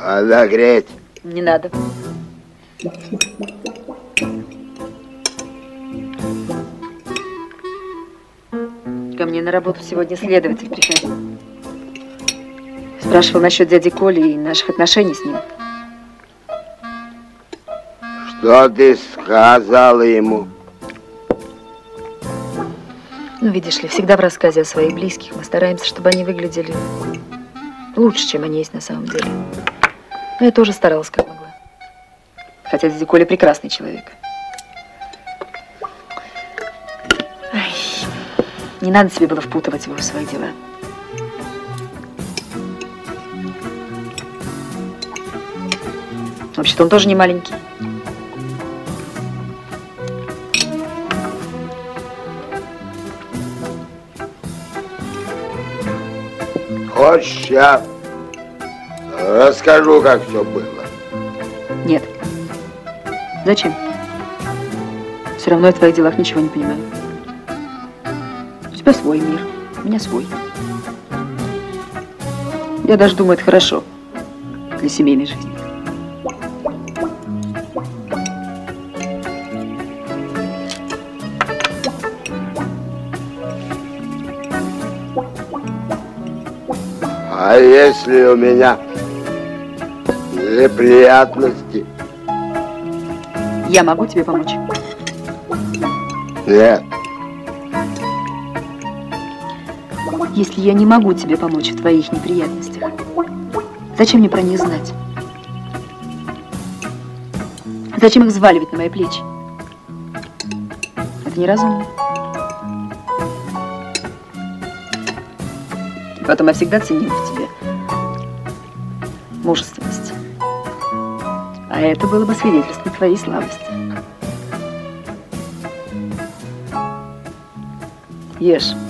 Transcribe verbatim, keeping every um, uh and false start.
А нагреть? Не надо. Ко мне на работу сегодня следователь приходил. Спрашивал насчет дяди Коли и наших отношений с ним. Что ты сказала ему? Ну, видишь ли, всегда в рассказе о своих близких мы стараемся, чтобы они выглядели лучше, чем они есть на самом деле. Но я тоже старалась, как могла. Хотя дядя Коля прекрасный человек. Ай, не надо себе было впутывать его в свои дела. Вообще-то он тоже не маленький. Хочешь, я расскажу, как все было? Нет. Зачем? Все равно я в твоих делах ничего не понимаю. У тебя свой мир, у меня свой. Я даже думаю, это хорошо для семейной жизни. А если у меня неприятности? Я могу тебе помочь? Нет. Если я не могу тебе помочь в твоих неприятностях, зачем мне про них знать? Зачем их взваливать на мои плечи? Это неразумно. Потом я всегда ценила в тебе мужественность. А это было бы свидетельством твоей слабости. Ешь.